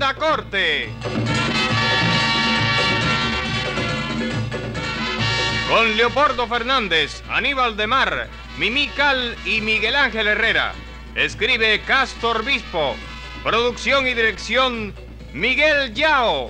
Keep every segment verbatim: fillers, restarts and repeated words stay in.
Tremenda Corte. Con Leopoldo Fernández, Aníbal de Mar, Mimí Cal y Miguel Ángel Herrera. Escribe Castor Bispo. Producción y dirección Miguel Yao.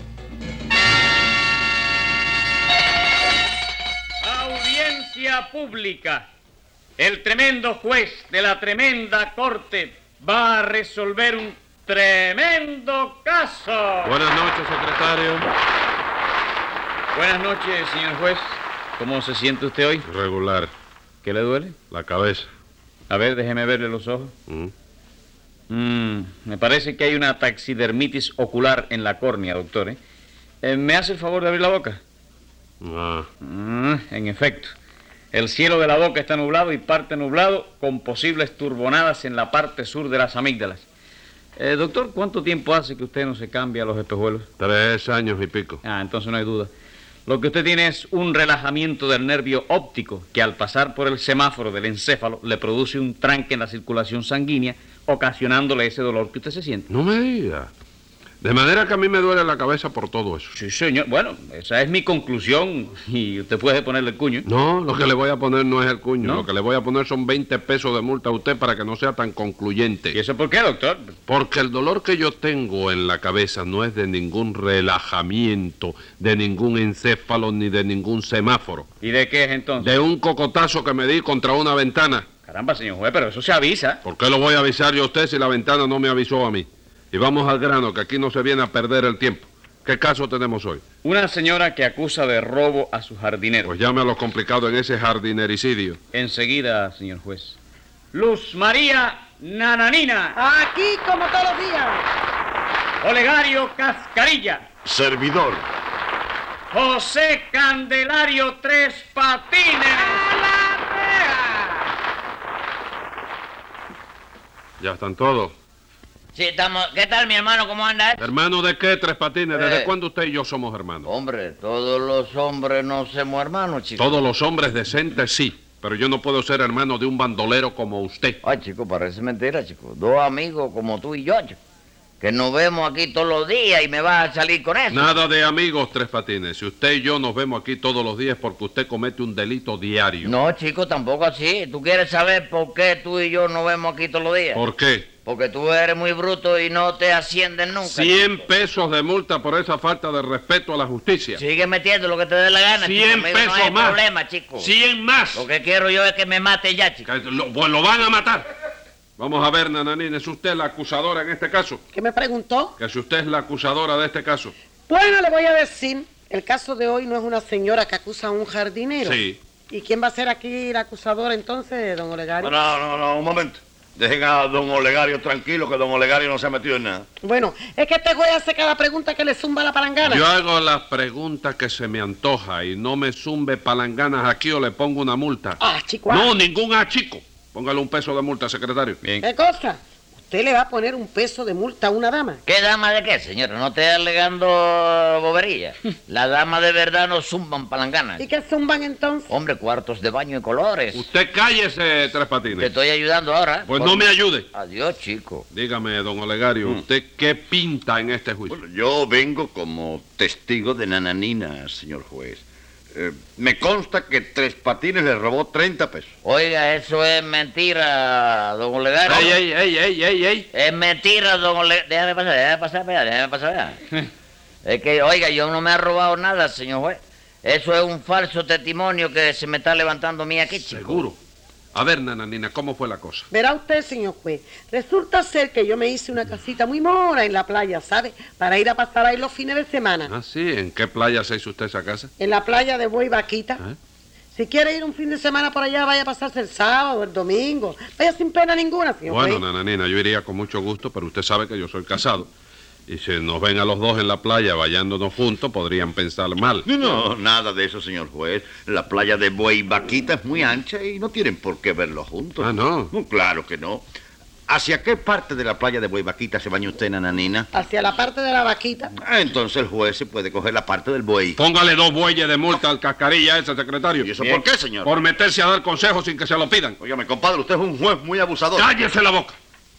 Audiencia pública. El tremendo juez de la tremenda corte va a resolver un tremendo caso. Buenas noches, secretario. Buenas noches, señor juez. ¿Cómo se siente usted hoy? Regular. ¿Qué le duele? La cabeza. A ver, déjeme verle los ojos. Mm. Mm, me parece que hay una taxidermitis ocular en la córnea, doctor. ¿eh? Eh, ¿Me hace el favor de abrir la boca? Ah. Mm, en efecto. El cielo de la boca está nublado y parte nublado con posibles turbonadas en la parte sur de las amígdalas. Eh, doctor, ¿cuánto tiempo hace que usted no se cambia los espejuelos? Tres años y pico. Ah, entonces no hay duda. Lo que usted tiene es un relajamiento del nervio óptico que al pasar por el semáforo del encéfalo le produce un tranque en la circulación sanguínea, ocasionándole ese dolor que usted se siente. No me diga. De manera que a mí me duele la cabeza por todo eso. Sí, señor. Bueno, esa es mi conclusión y usted puede ponerle el cuño. No, lo que le voy a poner no es el cuño. ¿No? Lo que le voy a poner son veinte pesos de multa a usted para que no sea tan concluyente. ¿Y eso por qué, doctor? Porque el dolor que yo tengo en la cabeza no es de ningún relajamiento, de ningún encéfalo ni de ningún semáforo. ¿Y de qué es entonces? De un cocotazo que me di contra una ventana. Caramba, señor juez, pero eso se avisa. ¿Por qué lo voy a avisar yo a usted si la ventana no me avisó a mí? Y vamos al grano, que aquí no se viene a perder el tiempo. ¿Qué caso tenemos hoy? Una señora que acusa de robo a su jardinero. Pues llame a los complicados en ese jardinericidio. Enseguida, señor juez. Luz María Nananina. Aquí como todos los días. Olegario Cascarilla. Servidor. José Candelario Tres Patines. ¡A la rea! Ya están todos. Sí, estamos... ¿Qué tal, mi hermano? ¿Cómo anda? ¿Hermano de qué, Tres Patines? ¿Desde Eh. cuándo usted y yo somos hermanos? Hombre, todos los hombres no somos hermanos, chico. Todos los hombres decentes sí, pero yo no puedo ser hermano de un bandolero como usted. Ay, chico, parece mentira, chico. Dos amigos como tú y yo, chico, que nos vemos aquí todos los días y me vas a salir con eso. Nada de amigos, Tres Patines. Si usted y yo nos vemos aquí todos los días es porque usted comete un delito diario. No, chico, tampoco así. ¿Tú quieres saber por qué tú y yo nos vemos aquí todos los días? ¿Por qué? Porque tú eres muy bruto y no te ascienden nunca. Cien pesos de multa por esa falta de respeto a la justicia. Sigue metiendo lo que te dé la gana, chico. Cien Conmigo pesos no hay más. problema, chico. Cien más. Lo que quiero yo es que me mate ya, chico. Que Lo, pues lo van a matar. Vamos a ver, Nananina, ¿es usted la acusadora en este caso? ¿Qué me preguntó? Que si usted es la acusadora de este caso. Bueno, le voy a decir, el caso de hoy no es una señora que acusa a un jardinero. Sí. ¿Y quién va a ser aquí la acusadora entonces, don Olegario? No, no, no, un momento. Dejen a don Olegario tranquilo, que don Olegario no se ha metido en nada. Bueno, es que este juez hace cada pregunta que le zumba la palangana. Yo hago las preguntas que se me antoja y no me zumbe palanganas aquí o le pongo una multa. Ah, chico. ah. No, ningún ah, chico. Póngale un peso de multa, secretario. Bien. ¿Qué cosa? ¿Usted le va a poner un peso de multa a una dama? ¿Qué dama de qué, señora? No esté alegando bobería. Las damas de verdad no zumban palanganas. ¿Y qué zumban entonces? Hombre, cuartos de baño y colores. Usted cállese, Tres Patines. Te estoy ayudando ahora. Pues Por- no me ayude. Adiós, chico. Dígame, don Olegario, ¿usted qué pinta en este juicio? Bueno, yo vengo como testigo de Nananina, señor juez. Eh, me consta que Tres Patines le robó treinta pesos. Oiga, eso es mentira, don Olegario. ¡Ey, ey, ey, ey, ey, ey! Es mentira, don Olegario. Déjame pasar, déjame pasar, vea, déjame pasar, vea. Es que, oiga, yo no me he robado nada, señor juez. Eso es un falso testimonio que se me está levantando a mí aquí, chico. Seguro. A ver, Nananina, ¿cómo fue la cosa? Verá usted, señor juez, resulta ser que yo me hice una casita muy mona en la playa, ¿sabe? Para ir a pasar ahí los fines de semana. Ah, sí, ¿en qué playa se hizo usted esa casa? En la playa de Buey Vaquita. ¿Eh? Si quiere ir un fin de semana por allá, vaya a pasarse el sábado, el domingo. Vaya sin pena ninguna, señor Bueno, juez. Nananina, yo iría con mucho gusto, pero usted sabe que yo soy casado. Y si nos ven a los dos en la playa bañándonos juntos, podrían pensar mal. No, nada de eso, señor juez. La playa de Buey Vaquita es muy ancha y no tienen por qué verlo juntos. Ah, ¿no? Claro que no. ¿Hacia qué parte de la playa de Buey Vaquita se baña usted, Nananina? Hacia la parte de la vaquita. Ah, entonces el juez se puede coger la parte del buey. Póngale dos bueyes de multa al cascarilla ese, secretario. ¿Y eso por qué, señor? Por meterse a dar consejos sin que se lo pidan. Óigame, compadre, usted es un juez muy abusador. ¡Cállese la boca!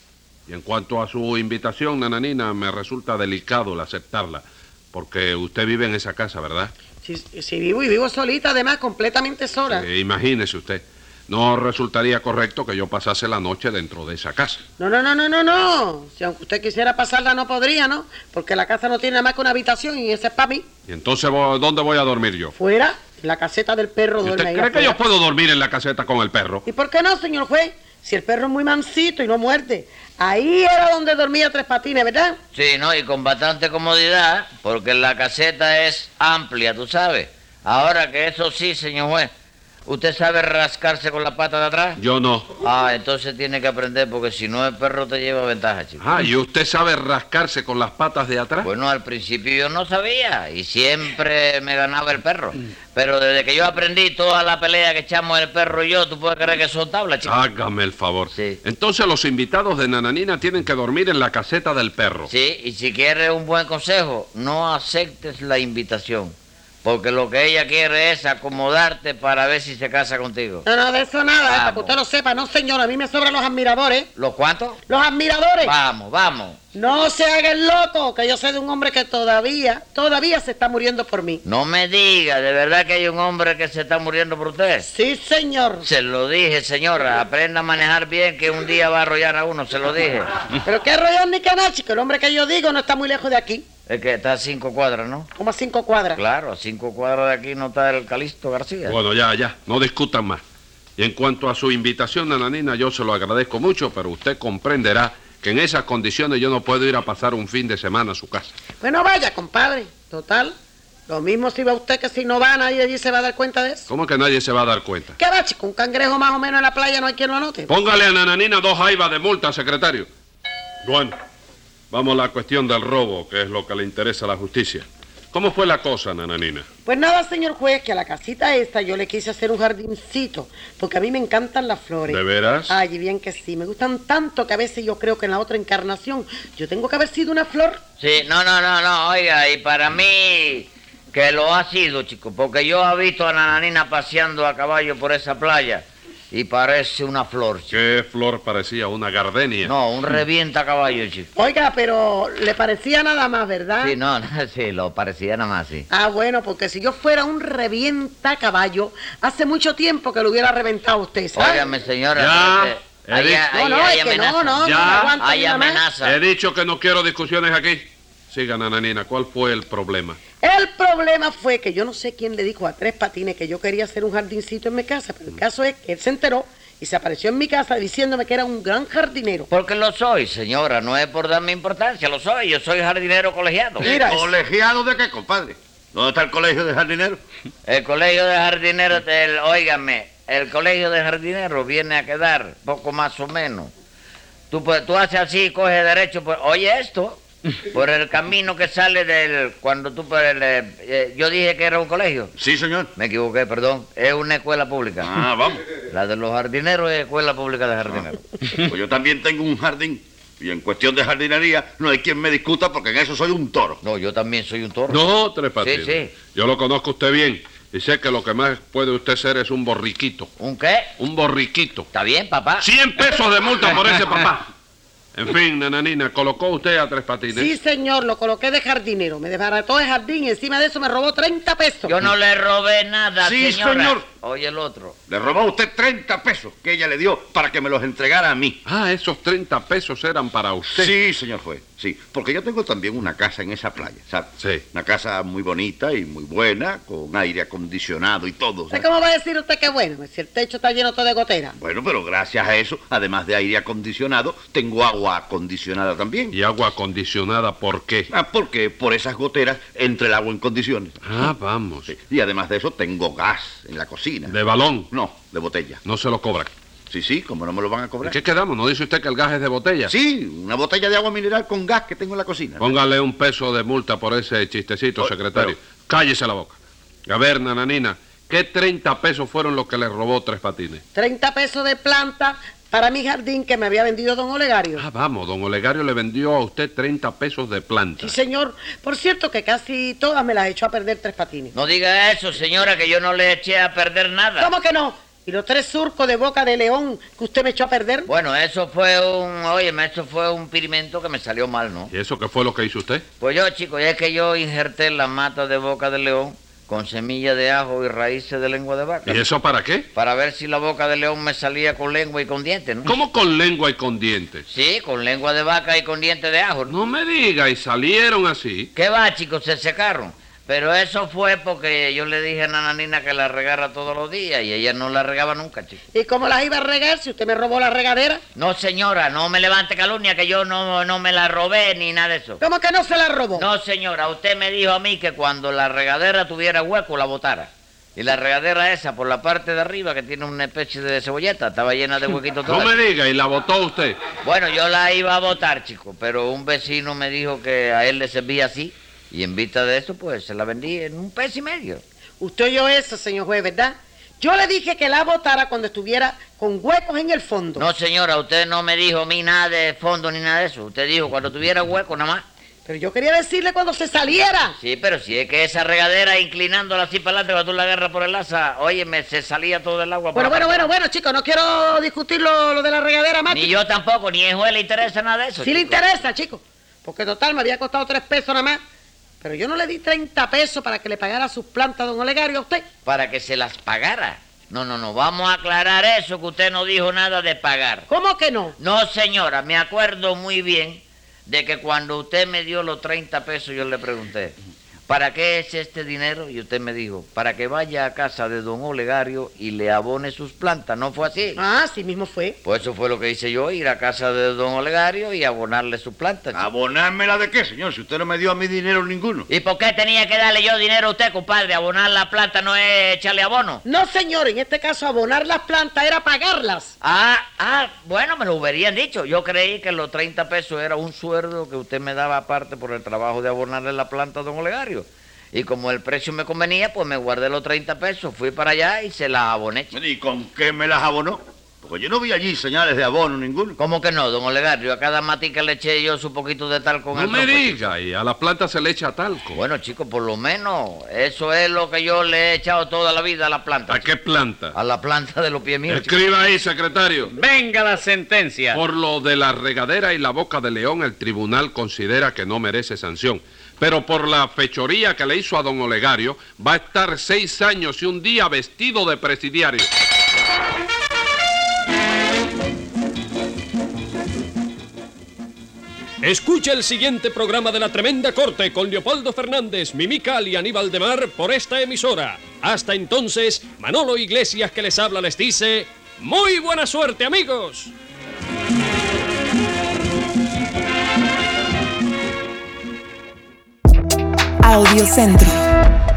Y en cuanto a su invitación, nananina, me resulta delicado el aceptarla, porque usted vive en esa casa, ¿verdad? Si, si vivo y vivo solita, además, completamente sola. Sí, imagínese usted. No resultaría correcto que yo pasase la noche dentro de esa casa. No, no, no, no, no, no. Si aunque usted quisiera pasarla, no podría, ¿no? Porque la casa no tiene nada más que una habitación y esa es para mí. ¿Y entonces vo- dónde voy a dormir yo? Fuera, en la caseta del perro ¿Y duerme usted ahí cree que afuera. yo puedo dormir en la caseta con el perro? ¿Y por qué no, señor juez? Si el perro es muy mansito y no muerde. Ahí era donde dormía Tres Patines, ¿verdad? Sí, ¿no? Y con bastante comodidad, porque la caseta es amplia, tú sabes. Ahora que eso sí, señor juez, ¿usted sabe rascarse con la pata de atrás? Yo no. Ah, entonces tiene que aprender, porque si no el perro te lleva ventaja, chico. Ah, ¿y usted sabe rascarse con las patas de atrás? Bueno, al principio yo no sabía y siempre me ganaba el perro. Pero desde que yo aprendí toda la pelea que echamos el perro y yo, ¿tú puedes creer que son tablas, chico? Hágame el favor. Sí. Entonces los invitados de Nananina tienen que dormir en la caseta del perro. Sí, y si quieres un buen consejo, no aceptes la invitación. Porque lo que ella quiere es acomodarte para ver si se casa contigo. No, no, de eso nada, eh, para que Vamos. usted lo sepa. No, señor, a mí me sobran los admiradores. ¿Los cuántos? ¡Los admiradores! Vamos, vamos. No se haga el loco, que yo sé de un hombre que todavía, todavía se está muriendo por mí. No me diga, ¿de verdad que hay un hombre que se está muriendo por usted? Sí, señor. Se lo dije, señora, aprenda a manejar bien que un día va a arrollar a uno, se lo dije. Pero qué rollo ni canachi, que el hombre que yo digo no está muy lejos de aquí. Es que está a cinco cuadras, ¿no? Como a cinco cuadras. Claro, a cinco cuadras de aquí no está el Calixto García. Bueno, ya, ya, no discutan más. Y en cuanto a su invitación, Nananina, yo se lo agradezco mucho, pero usted comprenderá que en esas condiciones yo no puedo ir a pasar un fin de semana a su casa. Bueno, vaya, compadre. Total. Lo mismo si va usted que si no va, nadie allí se va a dar cuenta de eso. ¿Cómo que nadie se va a dar cuenta? ¿Qué va, chico? Un cangrejo más o menos en la playa no hay quien lo note. Póngale a Nananina dos jaivas de multa, secretario. Bueno, vamos a la cuestión del robo, que es lo que le interesa a la justicia. ¿Cómo fue la cosa, Nananina? Pues nada, señor juez, que a la casita esta yo le quise hacer un jardincito, porque a mí me encantan las flores. ¿De veras? Ay, y bien que sí, me gustan tanto que a veces yo creo que en la otra encarnación yo tengo que haber sido una flor. Sí, no, no, no, no, oiga, y para mí que lo ha sido, chico, porque yo he visto a Nananina paseando a caballo por esa playa y parece una flor, chico. ¿Qué flor parecía? ¿Una gardenia? No, un revienta caballo, chico. Oiga, pero le parecía nada más, ¿verdad? Sí, no, no, sí, lo parecía nada más, sí. Ah, bueno, porque si yo fuera un revienta caballo, hace mucho tiempo que lo hubiera reventado usted, ¿sabe? Óigame, señora. Ya, este, he hay, dicho- hay- No, no, hay es que amenaza. no, no, no Ya, me aguanto Hay ni nada más. amenaza. He dicho que no quiero discusiones aquí. Siga, Nananina, ¿cuál fue el problema? El problema fue que yo no sé quién le dijo a Tres Patines que yo quería hacer un jardincito en mi casa, pero el caso es que él se enteró y se apareció en mi casa diciéndome que era un gran jardinero. Porque lo soy, señora, no es por darme importancia, lo soy, yo soy jardinero colegiado. Mira, es- ¿Colegiado de qué, compadre? ¿Dónde está el colegio de jardineros? El colegio de jardineros, del, óigame, el colegio de jardineros viene a quedar poco más o menos. Tú, pues, tú haces así, coges derecho, pues, oye esto, por el camino que sale del, cuando tú, por el, eh, eh, yo dije que era un colegio. Sí, señor. Me equivoqué, perdón, es una escuela pública. Ah, vamos. La de los jardineros es escuela pública de jardineros. Pues yo también tengo un jardín. Y en cuestión de jardinería no hay quien me discuta porque en eso soy un toro. No, yo también soy un toro. No, Tres Patines. Sí, sí. Yo lo conozco a usted bien y sé que lo que más puede usted ser es un borriquito. ¿Un qué? Un borriquito. ¿Está bien, papá? Cien pesos de multa por ese papá. En fin, Nananina, ¿colocó usted a Tres Patines? sí, señor, lo coloqué de jardinero. Me desbarató el jardín y encima de eso me robó treinta pesos. Yo no le robé nada, Sí, señora. señor. Oye el otro. Le robó a usted treinta pesos que ella le dio para que me los entregara a mí. Ah, esos treinta pesos eran para usted. Sí, señor juez, sí. Porque yo tengo también una casa en esa playa, ¿sabe? Sí. Una casa muy bonita y muy buena, con aire acondicionado y todo. ¿sabe? ¿Cómo va a decir usted que bueno? Si el techo está lleno todo de gotera. Bueno, pero gracias a eso, además de aire acondicionado, tengo agua acondicionada también. ¿Y agua acondicionada por qué? Ah, porque por esas goteras entra el agua en condiciones. Ah, vamos. Sí. Y además de eso, tengo gas en la cocina. ¿De balón? No, de botella. No se lo cobran. Sí, sí, como no me lo van a ¿En cobrar. qué quedamos? ¿No dice usted que el gas es de botella? Sí, una botella de agua mineral con gas que tengo en la cocina. Póngale un peso de multa por ese chistecito, Oh, secretario. pero- Cállese la boca. A ver, Nananina, ¿qué treinta pesos fueron los que le robó Tres Patines? treinta pesos de planta para mi jardín que me había vendido don Olegario. Ah, vamos, don Olegario le vendió a usted treinta pesos de planta. Sí, señor. Por cierto que casi todas me las echó a perder Tres Patines. No diga eso, señora, que yo no le eché a perder nada. ¿Cómo que no? ¿Y los tres surcos de boca de león que usted me echó a perder? Bueno, eso fue un... Óyeme, eso fue un pirimento que me salió mal, ¿no? ¿Y eso qué fue lo que hizo usted? Pues yo, chico, ya es que yo injerté la mata de boca de león con semilla de ajo y raíces de lengua de vaca. ¿Y eso para qué? Para ver si la boca de león me salía con lengua y con dientes, ¿no? ¿Cómo con lengua y con dientes? Sí, con lengua de vaca y con dientes de ajo, ¿no? No me diga, y salieron así. ¿Qué va, chicos? Se secaron. Pero eso fue porque yo le dije a Nananina que la regara todos los días y ella no la regaba nunca, chico. ¿Y cómo las iba a regar si usted me robó la regadera? No, señora, no me levante calumnia que yo no, no me la robé ni nada de eso. ¿Cómo que no se la robó? No, señora, usted me dijo a mí que cuando la regadera tuviera hueco la botara. Y la regadera esa, por la parte de arriba, que tiene una especie de cebolleta, estaba llena de huequitos todos. No me diga, ¿y la botó usted? Bueno, yo la iba a botar, chico, pero un vecino me dijo que a él le servía así. Y en vista de eso, pues, se la vendí en un peso y medio. Usted oyó eso, señor juez, ¿verdad? Yo le dije que la botara cuando estuviera con huecos en el fondo. No, señora, usted no me dijo a mí nada de fondo ni nada de eso. Usted dijo cuando tuviera hueco nada más. Pero yo quería decirle cuando se saliera. Sí, pero si es que esa regadera, inclinándola así para adelante, cuando tú la agarras por el asa, óyeme, se salía todo el agua. Bueno, bueno, bueno, bueno, chicos, no quiero discutir lo, lo de la regadera más. Ni yo tampoco, ni a juez le interesa nada de eso. Sí le chico. interesa, chicos. Porque total, me había costado tres pesos nada más. Pero yo no le di treinta pesos para que le pagara sus plantas, don Olegario, a usted. Para que se las pagara. No, no, no, vamos a aclarar eso, que usted no dijo nada de pagar. ¿Cómo que no? No, señora, me acuerdo muy bien de que cuando usted me dio los treinta pesos, yo le pregunté, ¿para qué es este dinero? Y usted me dijo, para que vaya a casa de don Olegario y le abone sus plantas. ¿No fue así? Ah, sí mismo fue. Pues eso fue lo que hice yo, ir a casa de don Olegario y abonarle sus plantas. chico. ¿Abonármela de qué, señor? Si usted no me dio a mí dinero ninguno. ¿Y por qué tenía que darle yo dinero a usted, compadre? Abonar la planta no es echarle abono. No, señor, en este caso abonar las plantas era pagarlas. Ah, ah, bueno, me lo hubieran dicho. Yo creí que los treinta pesos era un sueldo que usted me daba aparte por el trabajo de abonarle la planta a don Olegario. Y como el precio me convenía, pues me guardé los treinta pesos, fui para allá y se las aboné. chico. ¿Y con qué me las abonó? Porque yo no vi allí señales de abono ninguno. ¿Cómo que no, don Olegario? A cada matica le eché yo su poquito de talco con No el me trompo, diga, y a la planta se le echa talco. Bueno, chicos, por lo menos eso es lo que yo le he echado toda la vida a la planta. ¿A qué planta? A la planta de los pies míos. chico. Escriba ahí, secretario. Venga la sentencia. Por lo de la regadera y la boca de león, el tribunal considera que no merece sanción. Pero por la fechoría que le hizo a don Olegario, va a estar seis años y un día vestido de presidiario. Escucha el siguiente programa de La Tremenda Corte con Leopoldo Fernández, Mimical y Aníbal de Mar por esta emisora. Hasta entonces, Manolo Iglesias que les habla les dice, ¡muy buena suerte, amigos! Audiocentro.